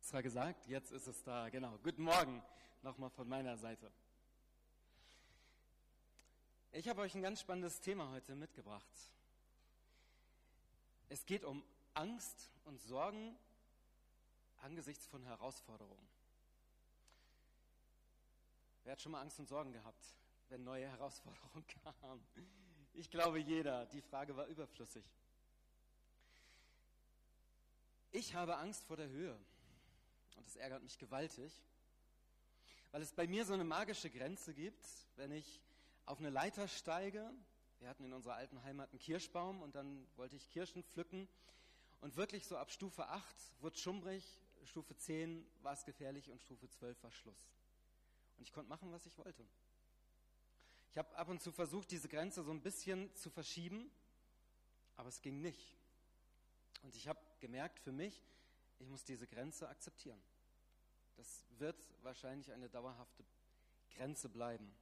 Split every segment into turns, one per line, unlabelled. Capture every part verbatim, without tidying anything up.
extra gesagt, jetzt ist es da. Genau. Guten Morgen nochmal von meiner Seite. Ich habe euch ein ganz spannendes Thema heute mitgebracht. Es geht um Angst und Sorgen angesichts von Herausforderungen. Wer hat schon mal Angst und Sorgen gehabt, wenn neue Herausforderungen kamen? Ich glaube, jeder. Die Frage war überflüssig. Ich habe Angst vor der Höhe und das ärgert mich gewaltig, weil es bei mir so eine magische Grenze gibt, wenn ich auf eine Leiter steige. Wir hatten in unserer alten Heimat einen Kirschbaum und dann wollte ich Kirschen pflücken und wirklich so ab Stufe acht wurde es schummrig, Stufe zehn war es gefährlich und Stufe zwölf war Schluss. Und ich konnte machen, was ich wollte. Ich habe ab und zu versucht, diese Grenze so ein bisschen zu verschieben, aber es ging nicht. Und ich habe gemerkt für mich, ich muss diese Grenze akzeptieren. Das wird wahrscheinlich eine dauerhafte Grenze bleiben.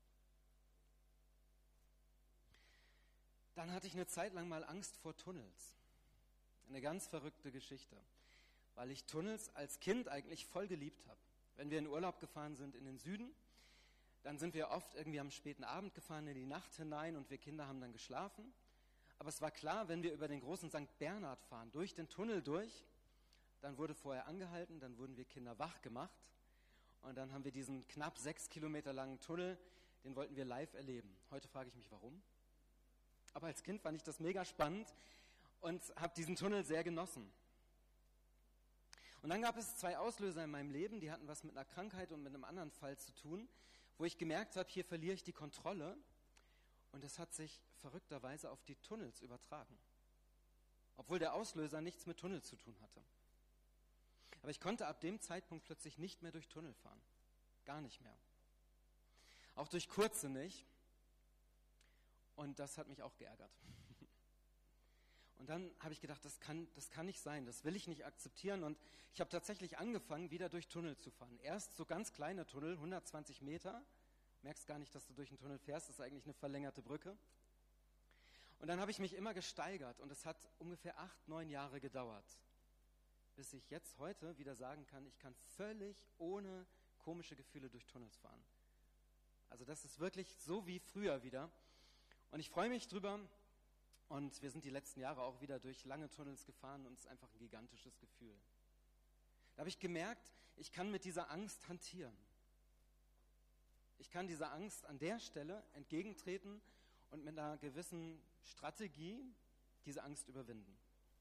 Dann hatte ich eine Zeit lang mal Angst vor Tunnels. Eine ganz verrückte Geschichte, weil ich Tunnels als Kind eigentlich voll geliebt habe. Wenn wir in Urlaub gefahren sind in den Süden, dann sind wir oft irgendwie am späten Abend gefahren, in die Nacht hinein und wir Kinder haben dann geschlafen. Aber es war klar, wenn wir über den großen Sankt Bernhard fahren, durch den Tunnel durch, dann wurde vorher angehalten, dann wurden wir Kinder wach gemacht und dann haben wir diesen knapp sechs Kilometer langen Tunnel, den wollten wir live erleben. Heute frage ich mich, warum? Aber als Kind fand ich das mega spannend und habe diesen Tunnel sehr genossen. Und dann gab es zwei Auslöser in meinem Leben, die hatten was mit einer Krankheit und mit einem anderen Fall zu tun, wo ich gemerkt habe, hier verliere ich die Kontrolle. Und das hat sich verrückterweise auf die Tunnels übertragen. Obwohl der Auslöser nichts mit Tunnel zu tun hatte. Aber ich konnte ab dem Zeitpunkt plötzlich nicht mehr durch Tunnel fahren. Gar nicht mehr. Auch durch kurze nicht. Und das hat mich auch geärgert. Und dann habe ich gedacht, das kann, das kann nicht sein, das will ich nicht akzeptieren. Und ich habe tatsächlich angefangen, wieder durch Tunnel zu fahren. Erst so ganz kleine Tunnel, hundertzwanzig Meter. Merkst gar nicht, dass du durch einen Tunnel fährst, das ist eigentlich eine verlängerte Brücke. Und dann habe ich mich immer gesteigert und es hat ungefähr acht, neun Jahre gedauert, bis ich jetzt heute wieder sagen kann, ich kann völlig ohne komische Gefühle durch Tunnels fahren. Also das ist wirklich so wie früher wieder. Und ich freue mich drüber und wir sind die letzten Jahre auch wieder durch lange Tunnels gefahren und es ist einfach ein gigantisches Gefühl. Da habe ich gemerkt, ich kann mit dieser Angst hantieren. Ich kann dieser Angst an der Stelle entgegentreten und mit einer gewissen Strategie diese Angst überwinden.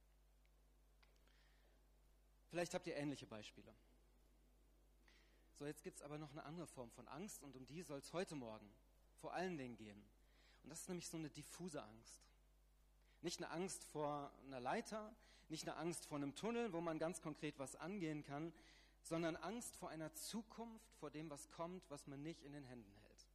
Vielleicht habt ihr ähnliche Beispiele. So, jetzt gibt es aber noch eine andere Form von Angst und um die soll es heute Morgen vor allen Dingen gehen. Und das ist nämlich so eine diffuse Angst. Nicht eine Angst vor einer Leiter, nicht eine Angst vor einem Tunnel, wo man ganz konkret was angehen kann, sondern Angst vor einer Zukunft, vor dem, was kommt, was man nicht in den Händen hält.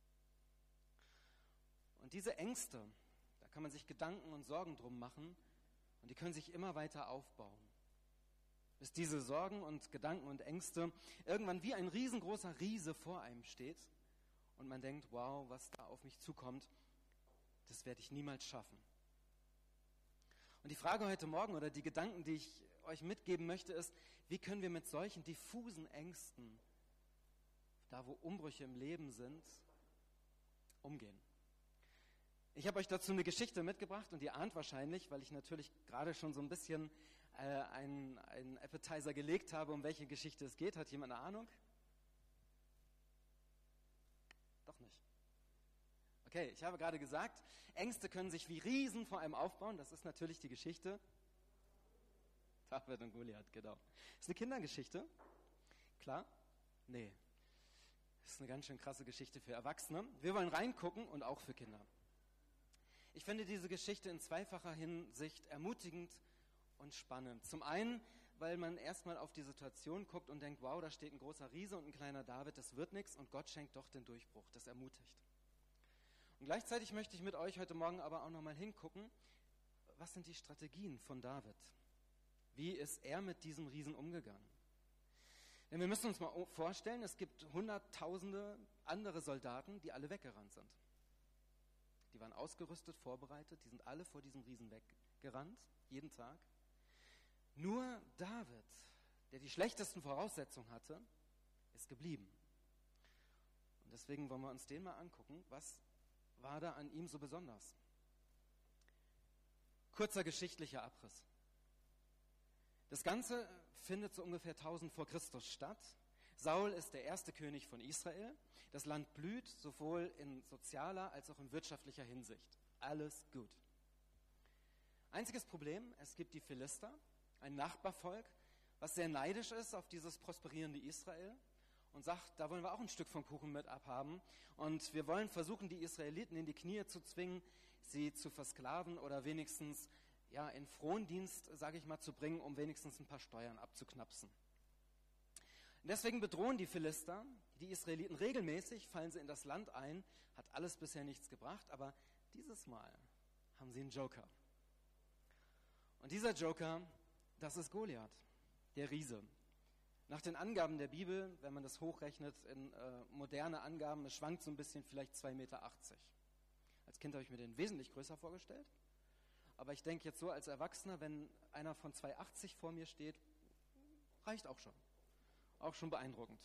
Und diese Ängste, da kann man sich Gedanken und Sorgen drum machen und die können sich immer weiter aufbauen. Bis diese Sorgen und Gedanken und Ängste irgendwann wie ein riesengroßer Riese vor einem steht und man denkt, wow, was da auf mich zukommt, das werde ich niemals schaffen. Und die Frage heute Morgen oder die Gedanken, die ich euch mitgeben möchte, ist, wie können wir mit solchen diffusen Ängsten, da wo Umbrüche im Leben sind, umgehen? Ich habe euch dazu eine Geschichte mitgebracht und ihr ahnt wahrscheinlich, weil ich natürlich gerade schon so ein bisschen äh, einen, einen Appetizer gelegt habe, um welche Geschichte es geht. Hat jemand eine Ahnung? Doch nicht. Okay, ich habe gerade gesagt, Ängste können sich wie Riesen vor einem aufbauen. Das ist natürlich die Geschichte David und Goliath, genau. Ist eine Kindergeschichte? Klar? Nee. Das ist eine ganz schön krasse Geschichte für Erwachsene. Wir wollen reingucken und auch für Kinder. Ich finde diese Geschichte in zweifacher Hinsicht ermutigend und spannend. Zum einen, weil man erstmal auf die Situation guckt und denkt, wow, da steht ein großer Riese und ein kleiner David, das wird nichts und Gott schenkt doch den Durchbruch. Das ermutigt. Und gleichzeitig möchte ich mit euch heute Morgen aber auch nochmal hingucken, was sind die Strategien von David? Wie ist er mit diesem Riesen umgegangen? Denn wir müssen uns mal vorstellen, es gibt hunderttausende andere Soldaten, die alle weggerannt sind. Die waren ausgerüstet, vorbereitet, die sind alle vor diesem Riesen weggerannt, jeden Tag. Nur David, der die schlechtesten Voraussetzungen hatte, ist geblieben. Und deswegen wollen wir uns den mal angucken. Was war da an ihm so besonders? Kurzer geschichtlicher Abriss. Das Ganze findet so ungefähr tausend vor Christus statt. Saul ist der erste König von Israel. Das Land blüht sowohl in sozialer als auch in wirtschaftlicher Hinsicht. Alles gut. Einziges Problem, es gibt die Philister, ein Nachbarvolk, was sehr neidisch ist auf dieses prosperierende Israel und sagt, da wollen wir auch ein Stück vom Kuchen mit abhaben. Und wir wollen versuchen, die Israeliten in die Knie zu zwingen, sie zu versklaven oder wenigstens ja, in Frondienst, sage ich mal, zu bringen, um wenigstens ein paar Steuern abzuknapsen. Und deswegen bedrohen die Philister die Israeliten regelmäßig, fallen sie in das Land ein, hat alles bisher nichts gebracht, aber dieses Mal haben sie einen Joker. Und dieser Joker, das ist Goliath, der Riese. Nach den Angaben der Bibel, wenn man das hochrechnet in äh, moderne Angaben, es schwankt so ein bisschen, vielleicht zwei Meter achtzig. Als Kind habe ich mir den wesentlich größer vorgestellt. Aber ich denke jetzt so als Erwachsener, wenn einer von zwei Meter achtzig vor mir steht, reicht auch schon. Auch schon beeindruckend.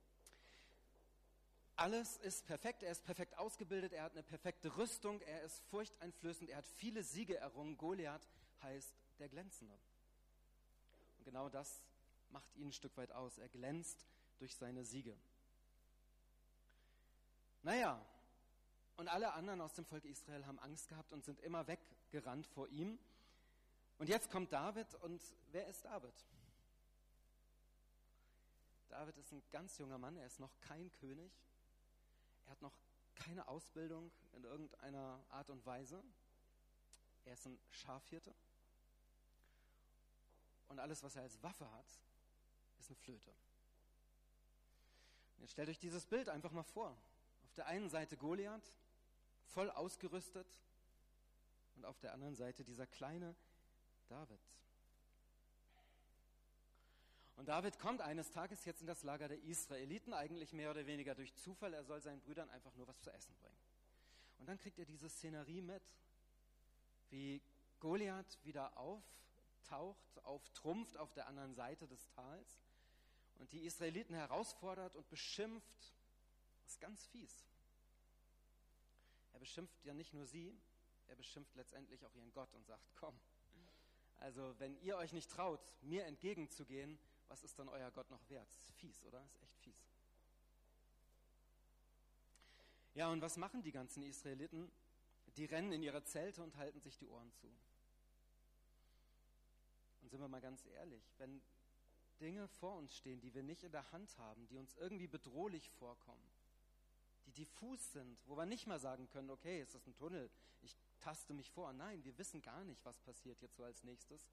Alles ist perfekt, er ist perfekt ausgebildet, er hat eine perfekte Rüstung, er ist furchteinflößend, er hat viele Siege errungen. Goliath heißt der Glänzende. Und genau das macht ihn ein Stück weit aus. Er glänzt durch seine Siege. Naja, und alle anderen aus dem Volk Israel haben Angst gehabt und sind immer weggerannt vor ihm. Und jetzt kommt David, und wer ist David? David ist ein ganz junger Mann, er ist noch kein König. Er hat noch keine Ausbildung in irgendeiner Art und Weise. Er ist ein Schafhirte. Und alles, was er als Waffe hat, ist eine Flöte. Und jetzt stellt euch dieses Bild einfach mal vor. Auf der einen Seite Goliath, voll ausgerüstet, und auf der anderen Seite dieser kleine David. Und David kommt eines Tages jetzt in das Lager der Israeliten, eigentlich mehr oder weniger durch Zufall. Er soll seinen Brüdern einfach nur was zu essen bringen. Und dann kriegt er diese Szenerie mit, wie Goliath wieder auftaucht, auftrumpft auf der anderen Seite des Tals und die Israeliten herausfordert und beschimpft. Das ist ganz fies. Er beschimpft ja nicht nur sie, er beschimpft letztendlich auch ihren Gott und sagt, komm, also wenn ihr euch nicht traut, mir entgegenzugehen, was ist dann euer Gott noch wert? Das ist fies, oder? Das ist echt fies. Ja, und was machen die ganzen Israeliten? Die rennen in ihre Zelte und halten sich die Ohren zu. Und sind wir mal ganz ehrlich, wenn Dinge vor uns stehen, die wir nicht in der Hand haben, die uns irgendwie bedrohlich vorkommen, die diffus sind, wo wir nicht mal sagen können, okay, ist das ein Tunnel, ich taste mich vor. Nein, wir wissen gar nicht, was passiert jetzt so als nächstes.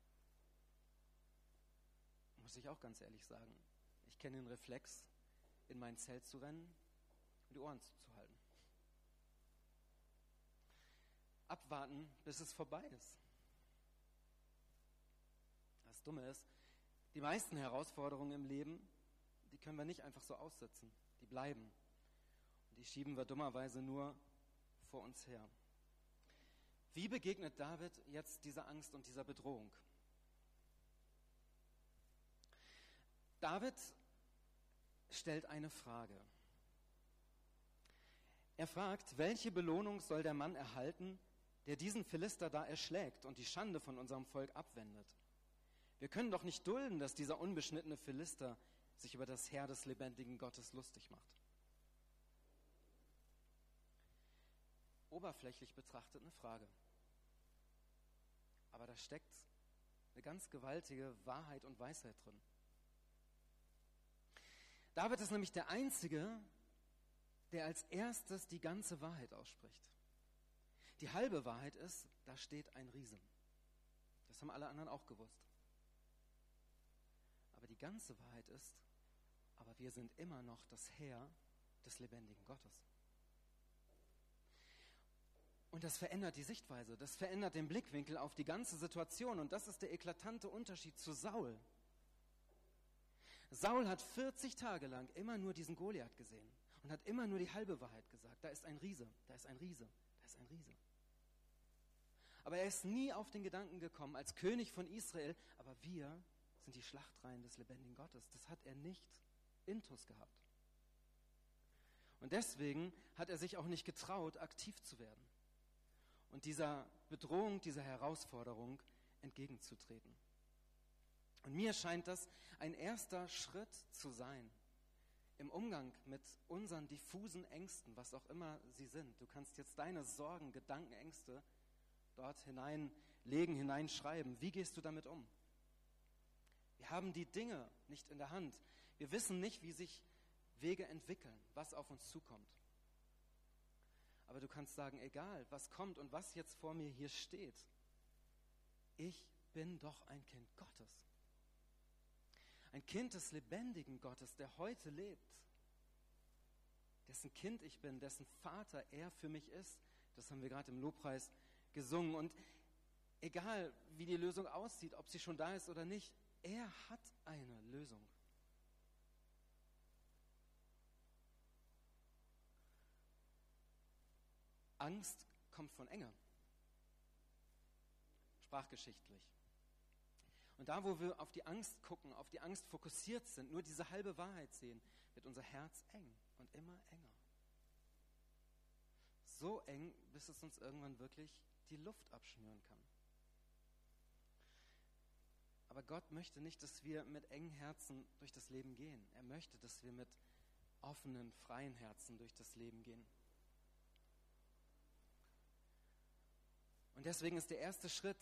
Muss ich auch ganz ehrlich sagen. Ich kenne den Reflex, in mein Zelt zu rennen und die Ohren zuzuhalten. Abwarten, bis es vorbei ist. Das Dumme ist, die meisten Herausforderungen im Leben, die können wir nicht einfach so aussitzen. Die bleiben. Und die schieben wir dummerweise nur vor uns her. Wie begegnet David jetzt dieser Angst und dieser Bedrohung? David stellt eine Frage. Er fragt, welche Belohnung soll der Mann erhalten, der diesen Philister da erschlägt und die Schande von unserem Volk abwendet? Wir können doch nicht dulden, dass dieser unbeschnittene Philister sich über das Heer des lebendigen Gottes lustig macht. Oberflächlich betrachtet eine Frage. Aber da steckt eine ganz gewaltige Wahrheit und Weisheit drin. David ist nämlich der Einzige, der als erstes die ganze Wahrheit ausspricht. Die halbe Wahrheit ist, da steht ein Riese. Das haben alle anderen auch gewusst. Aber die ganze Wahrheit ist, aber wir sind immer noch das Heer des lebendigen Gottes. Und das verändert die Sichtweise, das verändert den Blickwinkel auf die ganze Situation. Und das ist der eklatante Unterschied zu Saul. Saul hat vierzig Tage lang immer nur diesen Goliath gesehen und hat immer nur die halbe Wahrheit gesagt. Da ist ein Riese, da ist ein Riese, da ist ein Riese. Aber er ist nie auf den Gedanken gekommen, als König von Israel, aber wir sind die Schlachtreihen des lebendigen Gottes. Das hat er nicht intus gehabt. Und deswegen hat er sich auch nicht getraut, aktiv zu werden und dieser Bedrohung, dieser Herausforderung entgegenzutreten. Und mir scheint das ein erster Schritt zu sein im Umgang mit unseren diffusen Ängsten, was auch immer sie sind. Du kannst jetzt deine Sorgen, Gedanken, Ängste dort hineinlegen, hineinschreiben. Wie gehst du damit um? Wir haben die Dinge nicht in der Hand. Wir wissen nicht, wie sich Wege entwickeln, was auf uns zukommt. Aber du kannst sagen, egal, was kommt und was jetzt vor mir hier steht, ich bin doch ein Kind Gottes. Ein Kind des lebendigen Gottes, der heute lebt, dessen Kind ich bin, dessen Vater er für mich ist. Das haben wir gerade im Lobpreis gesungen. Und egal, wie die Lösung aussieht, ob sie schon da ist oder nicht, er hat eine Lösung. Angst kommt von Enge, sprachgeschichtlich. Und da, wo wir auf die Angst gucken, auf die Angst fokussiert sind, nur diese halbe Wahrheit sehen, wird unser Herz eng und immer enger. So eng, bis es uns irgendwann wirklich die Luft abschnüren kann. Aber Gott möchte nicht, dass wir mit engen Herzen durch das Leben gehen. Er möchte, dass wir mit offenen, freien Herzen durch das Leben gehen. Und deswegen ist der erste Schritt,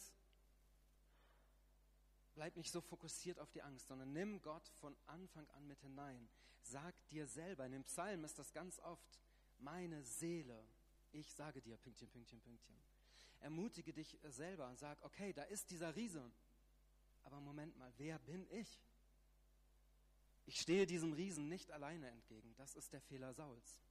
bleib nicht so fokussiert auf die Angst, sondern nimm Gott von Anfang an mit hinein. Sag dir selber, in dem Psalm ist das ganz oft, meine Seele, ich sage dir, Pünktchen, Pünktchen, Pünktchen. Ermutige dich selber und sag, okay, da ist dieser Riese, aber Moment mal, wer bin ich? Ich stehe diesem Riesen nicht alleine entgegen, das ist der Fehler Sauls.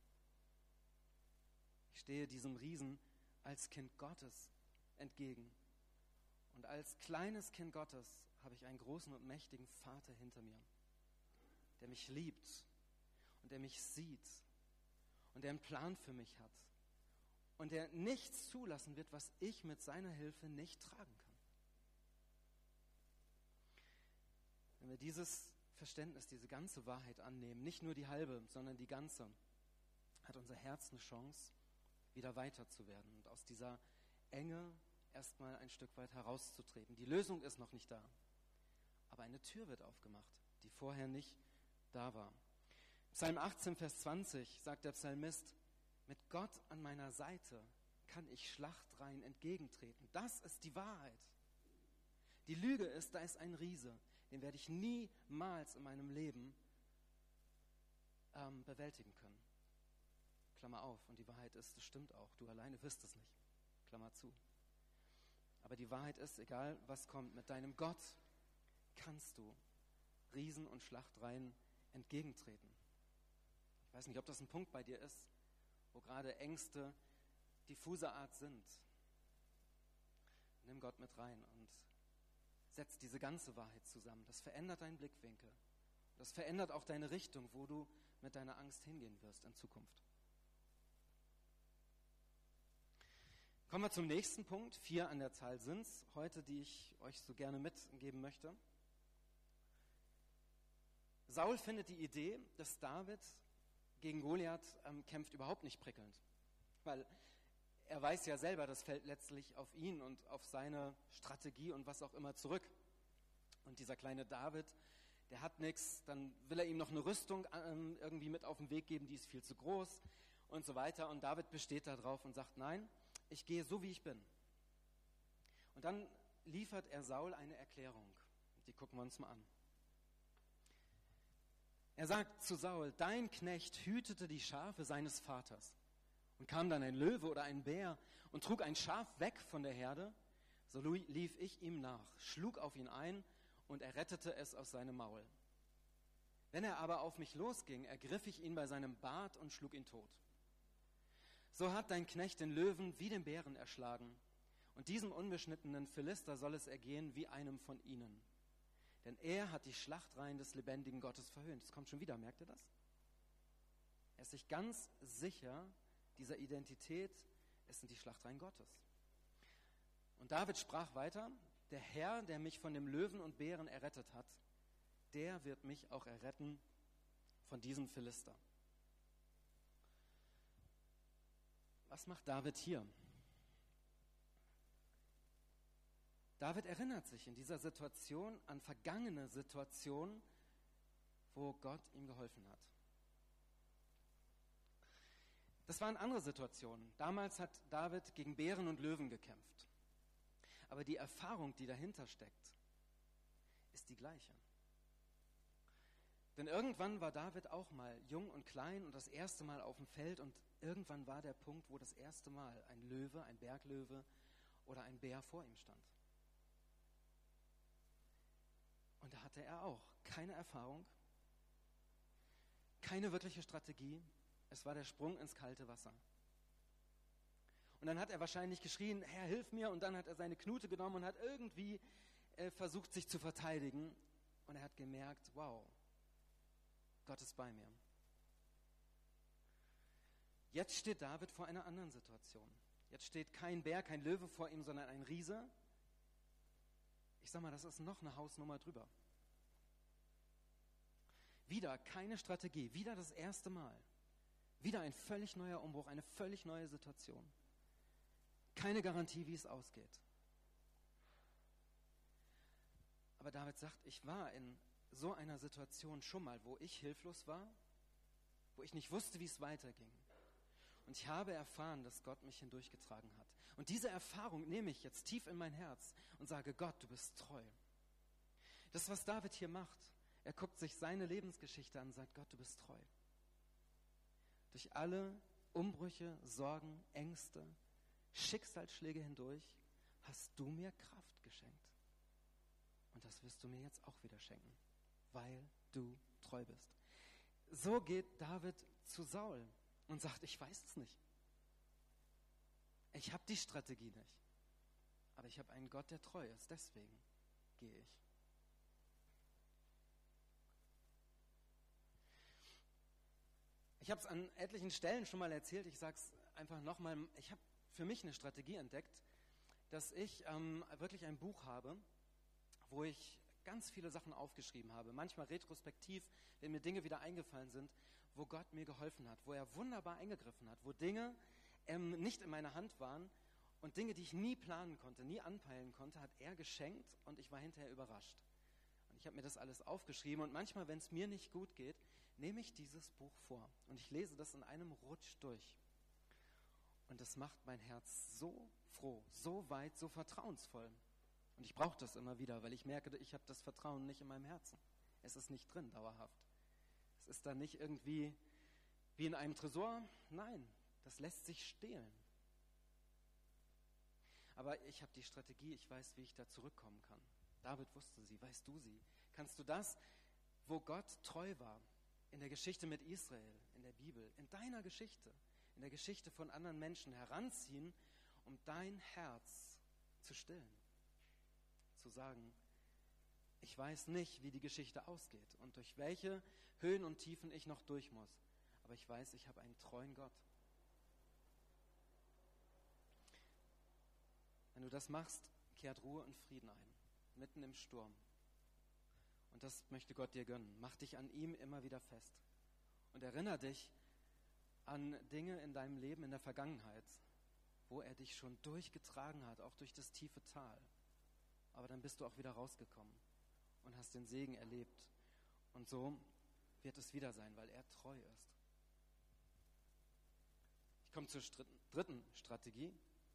Ich stehe diesem Riesen als Kind Gottes entgegen. Und als kleines Kind Gottes habe ich einen großen und mächtigen Vater hinter mir, der mich liebt und der mich sieht und der einen Plan für mich hat und der nichts zulassen wird, was ich mit seiner Hilfe nicht tragen kann. Wenn wir dieses Verständnis, diese ganze Wahrheit annehmen, nicht nur die halbe, sondern die ganze, hat unser Herz eine Chance, wieder weiter zu werden und aus dieser Enge erstmal ein Stück weit herauszutreten. Die Lösung ist noch nicht da, aber eine Tür wird aufgemacht, die vorher nicht da war. Psalm achtzehn, Vers zwanzig sagt der Psalmist, mit Gott an meiner Seite kann ich Schlachtreihen entgegentreten. Das ist die Wahrheit. Die Lüge ist, da ist ein Riese, den werde ich niemals in meinem Leben ähm, bewältigen können. Klammer auf. Und die Wahrheit ist, das stimmt auch. Du alleine wirst es nicht. Klammer zu. Aber die Wahrheit ist, egal was kommt, mit deinem Gott kannst du Riesen und Schlachtreihen entgegentreten. Ich weiß nicht, ob das ein Punkt bei dir ist, wo gerade Ängste diffuser Art sind. Nimm Gott mit rein und setz diese ganze Wahrheit zusammen. Das verändert deinen Blickwinkel. Das verändert auch deine Richtung, wo du mit deiner Angst hingehen wirst in Zukunft. Kommen wir zum nächsten Punkt. Vier an der Zahl sind es heute, die ich euch so gerne mitgeben möchte. Saul findet die Idee, dass David gegen Goliath ähm, kämpft, überhaupt nicht prickelnd. Weil er weiß ja selber, das fällt letztlich auf ihn und auf seine Strategie und was auch immer zurück. Und dieser kleine David, der hat nichts, dann will er ihm noch eine Rüstung ähm, irgendwie mit auf den Weg geben, die ist viel zu groß und so weiter. Und David besteht da drauf und sagt, nein, ich gehe so, wie ich bin. Und dann liefert er Saul eine Erklärung. Die gucken wir uns mal an. Er sagt zu Saul, dein Knecht hütete die Schafe seines Vaters. Und kam dann ein Löwe oder ein Bär und trug ein Schaf weg von der Herde, so lief ich ihm nach, schlug auf ihn ein und errettete es aus seinem Maul. Wenn er aber auf mich losging, ergriff ich ihn bei seinem Bart und schlug ihn tot. So hat dein Knecht den Löwen wie den Bären erschlagen, und diesem unbeschnittenen Philister soll es ergehen wie einem von ihnen. Denn er hat die Schlachtreihen des lebendigen Gottes verhöhnt. Das kommt schon wieder, merkt ihr das? Er ist sich ganz sicher dieser Identität, es sind die Schlachtreihen Gottes. Und David sprach weiter, der Herr, der mich von dem Löwen und Bären errettet hat, der wird mich auch erretten von diesem Philister. Was macht David hier? David erinnert sich in dieser Situation an vergangene Situationen, wo Gott ihm geholfen hat. Das waren andere Situationen. Damals hat David gegen Bären und Löwen gekämpft. Aber die Erfahrung, die dahinter steckt, ist die gleiche. Denn irgendwann war David auch mal jung und klein und das erste Mal auf dem Feld und irgendwann war der Punkt, wo das erste Mal ein Löwe, ein Berglöwe oder ein Bär vor ihm stand. Und da hatte er auch keine Erfahrung, keine wirkliche Strategie. Es war der Sprung ins kalte Wasser. Und dann hat er wahrscheinlich geschrien, Herr, hilf mir. Und dann hat er seine Knute genommen und hat irgendwie äh, versucht, sich zu verteidigen. Und er hat gemerkt, wow, Gott ist bei mir. Jetzt steht David vor einer anderen Situation. Jetzt steht kein Bär, kein Löwe vor ihm, sondern ein Riese. Ich sag mal, das ist noch eine Hausnummer drüber. Wieder keine Strategie, wieder das erste Mal. Wieder ein völlig neuer Umbruch, eine völlig neue Situation. Keine Garantie, wie es ausgeht. Aber David sagt, ich war in so einer Situation schon mal, wo ich hilflos war, wo ich nicht wusste, wie es weiterging. Und ich habe erfahren, dass Gott mich hindurchgetragen hat. Und diese Erfahrung nehme ich jetzt tief in mein Herz und sage, Gott, du bist treu. Das, was David hier macht, er guckt sich seine Lebensgeschichte an und sagt, Gott, du bist treu. Durch alle Umbrüche, Sorgen, Ängste, Schicksalsschläge hindurch hast du mir Kraft geschenkt. Und das wirst du mir jetzt auch wieder schenken, weil du treu bist. So geht David zu Saul und sagt, ich weiß es nicht. Ich habe die Strategie nicht. Aber ich habe einen Gott, der treu ist. Deswegen gehe ich. Ich habe es an etlichen Stellen schon mal erzählt. Ich sage es einfach nochmal. Ich habe für mich eine Strategie entdeckt, dass ich ähm, wirklich ein Buch habe, wo ich ganz viele Sachen aufgeschrieben habe. Manchmal retrospektiv, wenn mir Dinge wieder eingefallen sind, wo Gott mir geholfen hat, wo er wunderbar eingegriffen hat, wo Dinge ähm, nicht in meiner Hand waren und Dinge, die ich nie planen konnte, nie anpeilen konnte, hat er geschenkt und ich war hinterher überrascht. Und ich habe mir das alles aufgeschrieben und manchmal, wenn es mir nicht gut geht, nehme ich dieses Buch vor und ich lese das in einem Rutsch durch. Und das macht mein Herz so froh, so weit, so vertrauensvoll. Und ich brauche das immer wieder, weil ich merke, ich habe das Vertrauen nicht in meinem Herzen. Es ist nicht drin, dauerhaft. Es ist da nicht irgendwie wie in einem Tresor. Nein, das lässt sich stehlen. Aber ich habe die Strategie, ich weiß, wie ich da zurückkommen kann. David wusste sie, weißt du sie? Kannst du das, wo Gott treu war, in der Geschichte mit Israel, in der Bibel, in deiner Geschichte, in der Geschichte von anderen Menschen heranziehen, um dein Herz zu stillen? Zu sagen, ich weiß nicht, wie die Geschichte ausgeht und durch welche Höhen und Tiefen ich noch durch muss. Aber ich weiß, ich habe einen treuen Gott. Wenn du das machst, kehrt Ruhe und Frieden ein, mitten im Sturm. Und das möchte Gott dir gönnen. Mach dich an ihm immer wieder fest. Und erinnere dich an Dinge in deinem Leben in der Vergangenheit, wo er dich schon durchgetragen hat, auch durch das tiefe Tal. Aber dann bist du auch wieder rausgekommen und hast den Segen erlebt. Und so wird es wieder sein, weil er treu ist. Ich komme zur dritten Strategie.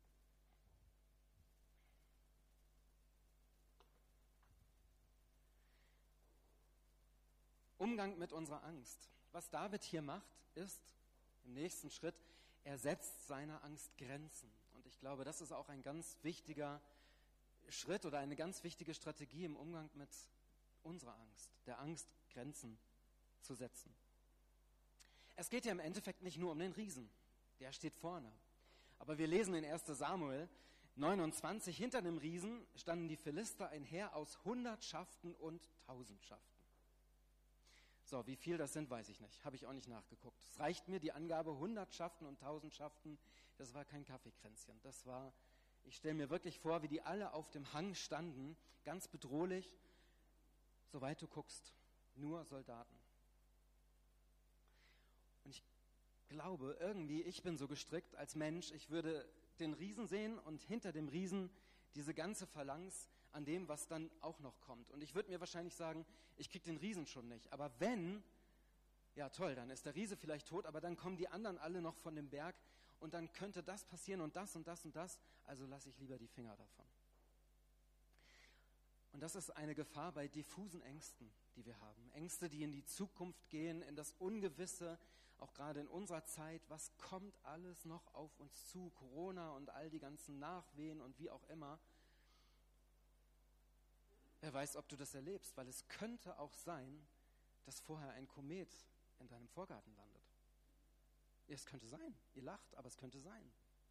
Umgang mit unserer Angst. Was David hier macht, ist im nächsten Schritt, er setzt seiner Angst Grenzen. Und ich glaube, das ist auch ein ganz wichtiger Schritt oder eine ganz wichtige Strategie im Umgang mit unserer Angst, der Angst Grenzen zu setzen. Es geht ja im Endeffekt nicht nur um den Riesen, der steht vorne. Aber wir lesen in erster Samuel neunundzwanzig, hinter dem Riesen standen die Philister, ein Heer aus Hundertschaften und Tausendschaften. So, wie viel das sind, weiß ich nicht, habe ich auch nicht nachgeguckt. Es reicht mir die Angabe Hundertschaften und Tausendschaften, das war kein Kaffeekränzchen, das war... Ich stelle mir wirklich vor, wie die alle auf dem Hang standen, ganz bedrohlich, soweit du guckst. Nur Soldaten. Und ich glaube irgendwie, ich bin so gestrickt als Mensch, ich würde den Riesen sehen und hinter dem Riesen diese ganze Phalanx an dem, was dann auch noch kommt. Und ich würde mir wahrscheinlich sagen, ich kriege den Riesen schon nicht. Aber wenn, ja toll, dann ist der Riese vielleicht tot, aber dann kommen die anderen alle noch von dem Berg und dann könnte das passieren und das und das und das. Also lasse ich lieber die Finger davon. Und das ist eine Gefahr bei diffusen Ängsten, die wir haben. Ängste, die in die Zukunft gehen, in das Ungewisse, auch gerade in unserer Zeit. Was kommt alles noch auf uns zu? Corona und all die ganzen Nachwehen und wie auch immer. Wer weiß, ob du das erlebst, weil es könnte auch sein, dass vorher ein Komet in deinem Vorgarten landet. Es könnte sein. Ihr lacht, aber es könnte sein.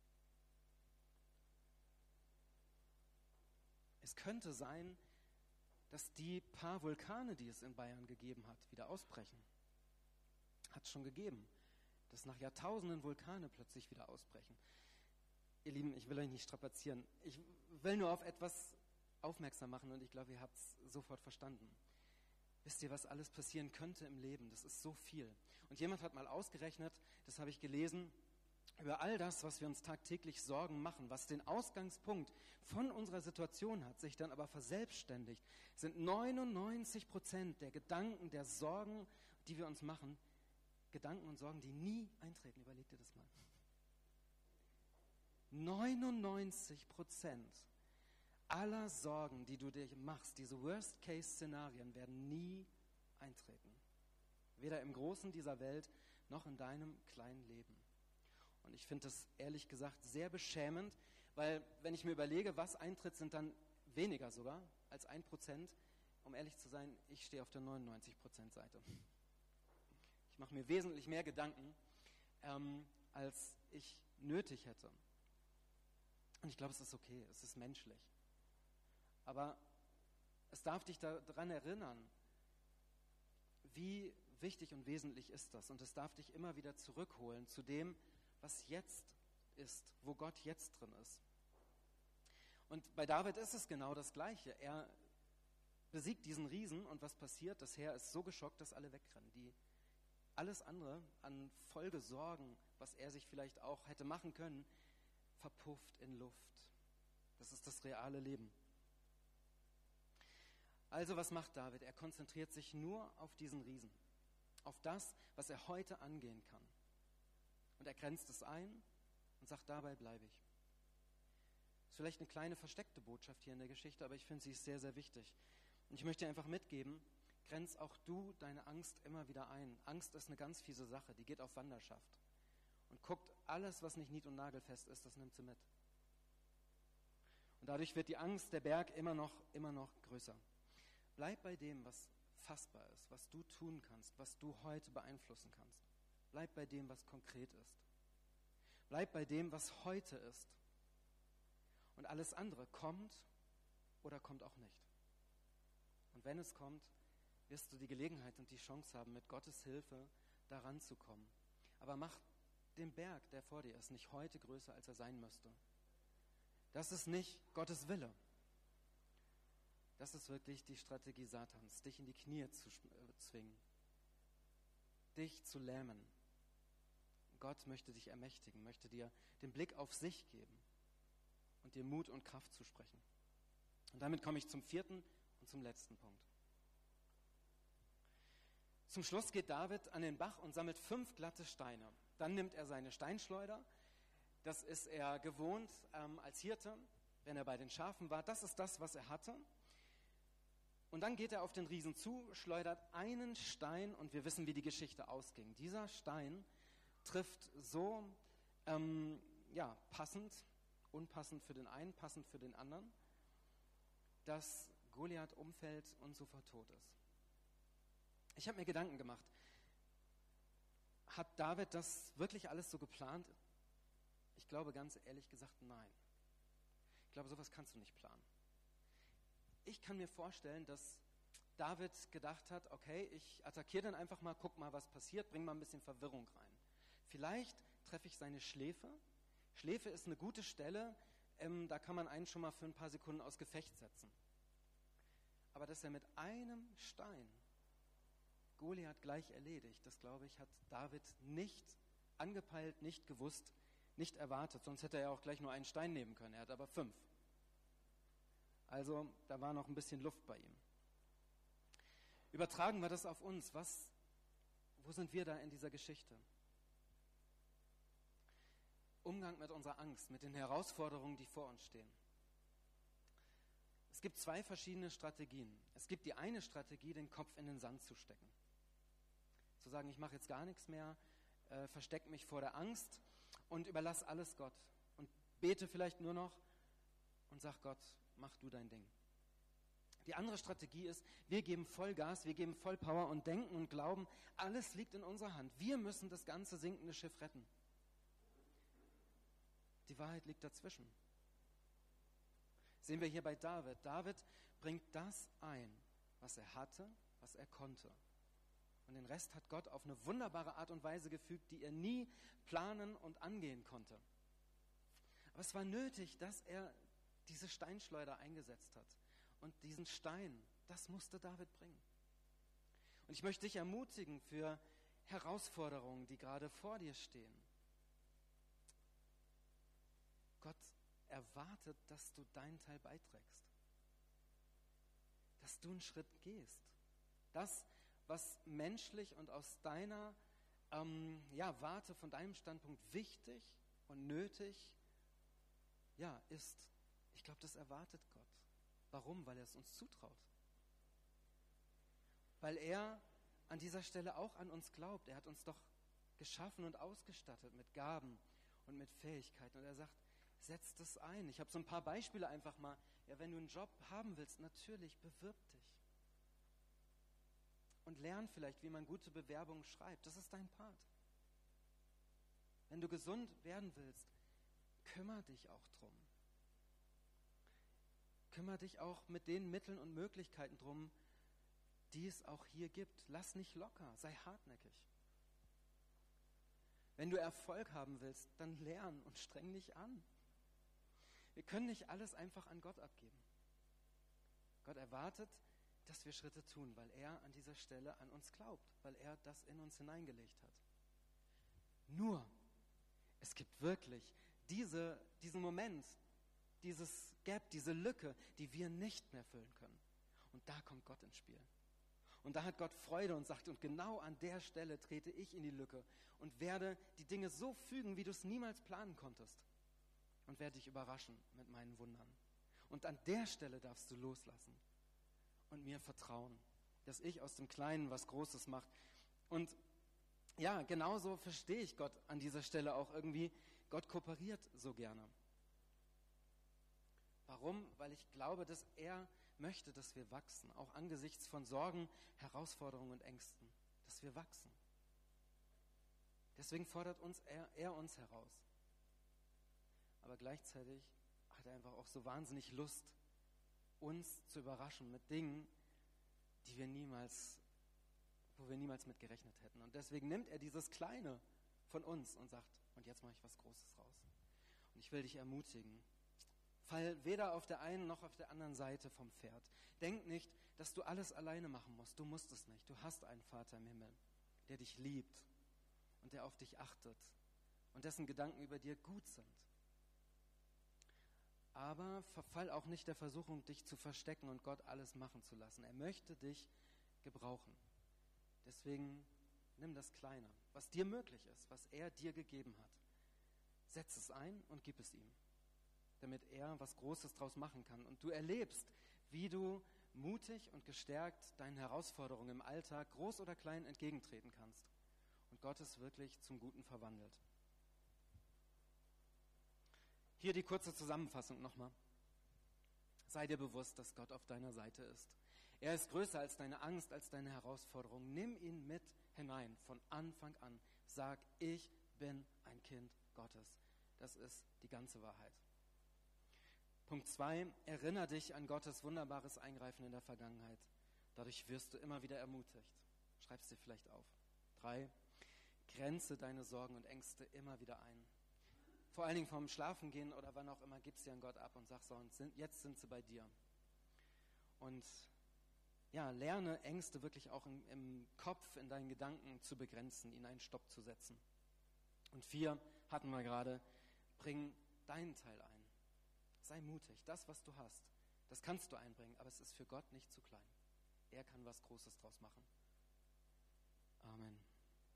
Es könnte sein, dass die paar Vulkane, die es in Bayern gegeben hat, wieder ausbrechen. Hat es schon gegeben, dass nach Jahrtausenden Vulkane plötzlich wieder ausbrechen. Ihr Lieben, ich will euch nicht strapazieren. Ich will nur auf etwas aufmerksam machen und ich glaube, ihr habt es sofort verstanden. Wisst ihr, was alles passieren könnte im Leben? Das ist so viel. Und jemand hat mal ausgerechnet, das habe ich gelesen, über all das, was wir uns tagtäglich Sorgen machen, was den Ausgangspunkt von unserer Situation hat, sich dann aber verselbstständigt, sind neunundneunzig Prozent der Gedanken, der Sorgen, die wir uns machen, Gedanken und Sorgen, die nie eintreten. Überleg dir das mal. neunundneunzig Prozent aller Sorgen, die du dir machst, diese Worst-Case-Szenarien werden nie eintreten. Weder im Großen dieser Welt noch in deinem kleinen Leben. Und ich finde das ehrlich gesagt sehr beschämend, weil wenn ich mir überlege, was eintritt, sind dann weniger sogar als ein Prozent. Um ehrlich zu sein, ich stehe auf der neunundneunzig Prozent Seite. Ich mache mir wesentlich mehr Gedanken, ähm, als ich nötig hätte. Und ich glaube, es ist okay, es ist menschlich. Aber es darf dich daran erinnern, wie wichtig und wesentlich ist das. Und es darf dich immer wieder zurückholen zu dem, was jetzt ist, wo Gott jetzt drin ist. Und bei David ist es genau das Gleiche. Er besiegt diesen Riesen und was passiert? Das Heer ist so geschockt, dass alle wegrennen. Die, alles andere an Folgesorgen, was er sich vielleicht auch hätte machen können, verpufft in Luft. Das ist das reale Leben. Also was macht David? Er konzentriert sich nur auf diesen Riesen, auf das, was er heute angehen kann. Und er grenzt es ein und sagt, dabei bleibe ich. Das ist vielleicht eine kleine versteckte Botschaft hier in der Geschichte, aber ich finde, sie ist sehr, sehr wichtig. Und ich möchte dir einfach mitgeben, grenz auch du deine Angst immer wieder ein. Angst ist eine ganz fiese Sache, die geht auf Wanderschaft. Und guckt, alles, was nicht nied- und nagelfest ist, das nimmt sie mit. Und dadurch wird die Angst, der Berg, immer noch, immer noch größer. Bleib bei dem, was fassbar ist, was du tun kannst, was du heute beeinflussen kannst. Bleib bei dem, was konkret ist. Bleib bei dem, was heute ist. Und alles andere kommt oder kommt auch nicht. Und wenn es kommt, wirst du die Gelegenheit und die Chance haben, mit Gottes Hilfe daran zu kommen. Aber mach den Berg, der vor dir ist, nicht heute größer, als er sein müsste. Das ist nicht Gottes Wille. Das ist wirklich die Strategie Satans, dich in die Knie zu zwingen, dich zu lähmen. Gott möchte dich ermächtigen, möchte dir den Blick auf sich geben und dir Mut und Kraft zu sprechen. Und damit komme ich zum vierten und zum letzten Punkt. Zum Schluss geht David an den Bach und sammelt fünf glatte Steine. Dann nimmt er seine Steinschleuder. Das ist er gewohnt ähm, als Hirte, wenn er bei den Schafen war. Das ist das, was er hatte. Und dann geht er auf den Riesen zu, schleudert einen Stein und wir wissen, wie die Geschichte ausging. Dieser Stein trifft so ähm, ja, passend, unpassend für den einen, passend für den anderen, dass Goliath umfällt und sofort tot ist. Ich habe mir Gedanken gemacht, hat David das wirklich alles so geplant? Ich glaube ganz ehrlich gesagt, nein. Ich glaube, sowas kannst du nicht planen. Ich kann mir vorstellen, dass David gedacht hat, okay, ich attackiere dann einfach mal, guck mal, was passiert, bring mal ein bisschen Verwirrung rein. Vielleicht treffe ich seine Schläfe. Schläfe ist eine gute Stelle, ähm, da kann man einen schon mal für ein paar Sekunden aus Gefecht setzen. Aber dass er mit einem Stein Goliath gleich erledigt. Das, glaube ich, hat David nicht angepeilt, nicht gewusst, nicht erwartet. Sonst hätte er ja auch gleich nur einen Stein nehmen können. Er hat aber fünf. Also da war noch ein bisschen Luft bei ihm. Übertragen wir das auf uns. Was, wo sind wir da in dieser Geschichte? Umgang mit unserer Angst, mit den Herausforderungen, die vor uns stehen. Es gibt zwei verschiedene Strategien. Es gibt die eine Strategie, den Kopf in den Sand zu stecken. Zu sagen, ich mache jetzt gar nichts mehr, äh, verstecke mich vor der Angst und überlasse alles Gott. Und bete vielleicht nur noch und sag Gott, mach du dein Ding. Die andere Strategie ist, wir geben voll Gas, wir geben voll Power und denken und glauben, alles liegt in unserer Hand. Wir müssen das ganze sinkende Schiff retten. Die Wahrheit liegt dazwischen. Sehen wir hier bei David. David bringt das ein, was er hatte, was er konnte. Und den Rest hat Gott auf eine wunderbare Art und Weise gefügt, die er nie planen und angehen konnte. Aber es war nötig, dass er diese Steinschleuder eingesetzt hat. Und diesen Stein, das musste David bringen. Und ich möchte dich ermutigen für Herausforderungen, die gerade vor dir stehen. Gott erwartet, dass du deinen Teil beiträgst. Dass du einen Schritt gehst. Das, was menschlich und aus deiner ähm, ja, Warte, von deinem Standpunkt wichtig und nötig ja, ist, ich glaube, das erwartet Gott. Warum? Weil er es uns zutraut. Weil er an dieser Stelle auch an uns glaubt. Er hat uns doch geschaffen und ausgestattet mit Gaben und mit Fähigkeiten. Und er sagt, setz das ein. Ich habe so ein paar Beispiele einfach mal. Ja, wenn du einen Job haben willst, natürlich, bewirb dich. Und lern vielleicht, wie man gute Bewerbungen schreibt. Das ist dein Part. Wenn du gesund werden willst, kümmere dich auch drum. Kümmere dich auch mit den Mitteln und Möglichkeiten drum, die es auch hier gibt. Lass nicht locker, sei hartnäckig. Wenn du Erfolg haben willst, dann lern und streng dich an. Wir können nicht alles einfach an Gott abgeben. Gott erwartet, dass wir Schritte tun, weil er an dieser Stelle an uns glaubt, weil er das in uns hineingelegt hat. Nur, es gibt wirklich diese, diesen Moment, dieses Gap, diese Lücke, die wir nicht mehr füllen können. Und da kommt Gott ins Spiel. Und da hat Gott Freude und sagt, und genau an der Stelle trete ich in die Lücke und werde die Dinge so fügen, wie du es niemals planen konntest. Und werde dich überraschen mit meinen Wundern. Und an der Stelle darfst du loslassen und mir vertrauen, dass ich aus dem Kleinen was Großes mache. Und ja, genauso verstehe ich Gott an dieser Stelle auch irgendwie. Gott kooperiert so gerne. Warum? Weil ich glaube, dass er möchte, dass wir wachsen, auch angesichts von Sorgen, Herausforderungen und Ängsten, dass wir wachsen. Deswegen fordert uns er, er uns heraus. Aber gleichzeitig hat er einfach auch so wahnsinnig Lust, uns zu überraschen mit Dingen, die wir niemals, wo wir niemals mit gerechnet hätten. Und deswegen nimmt er dieses Kleine von uns und sagt, und jetzt mache ich was Großes raus. Und ich will dich ermutigen, fall weder auf der einen noch auf der anderen Seite vom Pferd. Denk nicht, dass du alles alleine machen musst. Du musst es nicht. Du hast einen Vater im Himmel, der dich liebt und der auf dich achtet und dessen Gedanken über dir gut sind. Aber verfall auch nicht der Versuchung, dich zu verstecken und Gott alles machen zu lassen. Er möchte dich gebrauchen. Deswegen nimm das Kleine, was dir möglich ist, was er dir gegeben hat. Setz es ein und gib es ihm, damit er was Großes draus machen kann. Und du erlebst, wie du mutig und gestärkt deinen Herausforderungen im Alltag, groß oder klein, entgegentreten kannst. Und Gott es wirklich zum Guten verwandelt. Hier die kurze Zusammenfassung nochmal. Sei dir bewusst, dass Gott auf deiner Seite ist. Er ist größer als deine Angst, als deine Herausforderung. Nimm ihn mit hinein, von Anfang an. Sag, ich bin ein Kind Gottes. Das ist die ganze Wahrheit. Punkt zwei, erinnere dich an Gottes wunderbares Eingreifen in der Vergangenheit. Dadurch wirst du immer wieder ermutigt. Schreib es dir vielleicht auf. Drei, grenze deine Sorgen und Ängste immer wieder ein. Vor allen Dingen vorm Schlafengehen oder wann auch immer, gib sie an Gott ab und sag so, und sind, jetzt sind sie bei dir. Und ja, lerne Ängste wirklich auch im, im Kopf, in deinen Gedanken zu begrenzen, ihnen einen Stopp zu setzen. Und vier hatten wir gerade, bring deinen Teil ein. Sei mutig, das, was du hast, das kannst du einbringen, aber es ist für Gott nicht zu klein. Er kann was Großes draus machen. Amen.